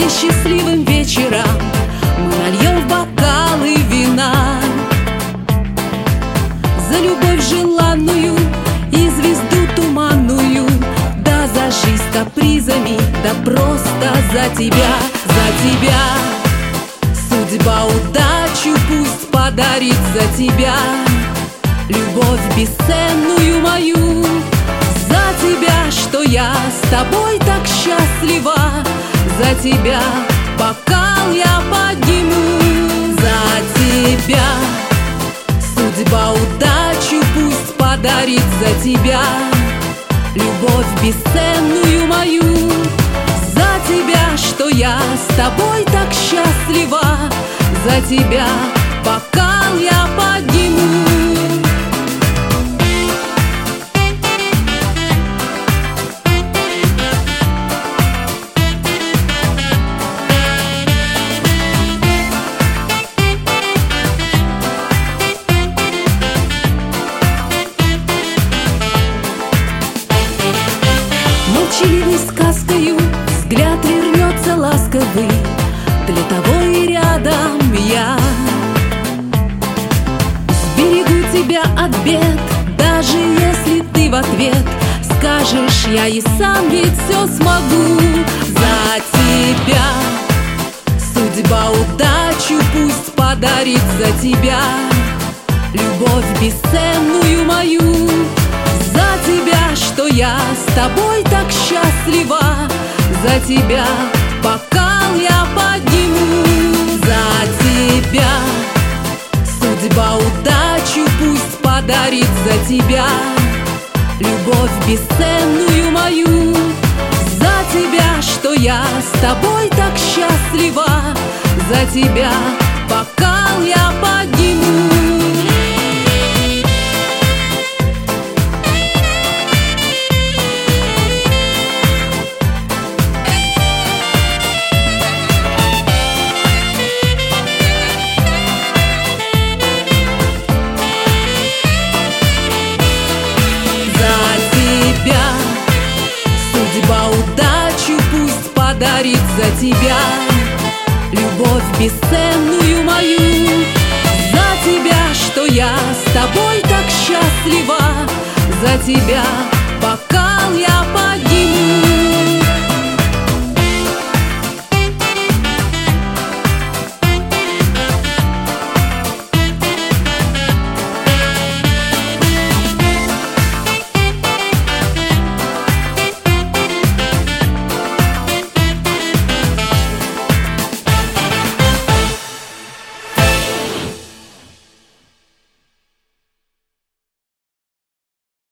и счастливым вечерам мы нальем в бокалы вина. За любовь желанную и звезду туманную, да за жизнь с капризами, да просто за тебя, за тебя. Судьба удачу пусть подарит за тебя, любовь бесценную мою. За тебя, что я с тобой так счастлива, за тебя бокал я подниму. За тебя судьба удачу пусть подарит за тебя, любовь бесценную мою. За тебя, что я с тобой так счастлива, за тебя бокал я подниму. Молчаливой сказкою взгляд вернется ласковый, для того и рядом я. Сберегу тебя от бед, даже если ты в ответ скажешь: я и сам ведь все смогу. За тебя судьба удачу пусть подарит за тебя, любовь бесценную мою. За тебя, что я с тобой так счастлива, за тебя бокал я подниму. За тебя судьба удачу пусть подарит за тебя, любовь бесценную мою. За тебя, что я с тобой так счастлива, за тебя бокал я подниму. Судьба удачу пусть подарит за тебя, любовь бесценную мою. За тебя, что я с тобой так счастлива, за тебя бокал я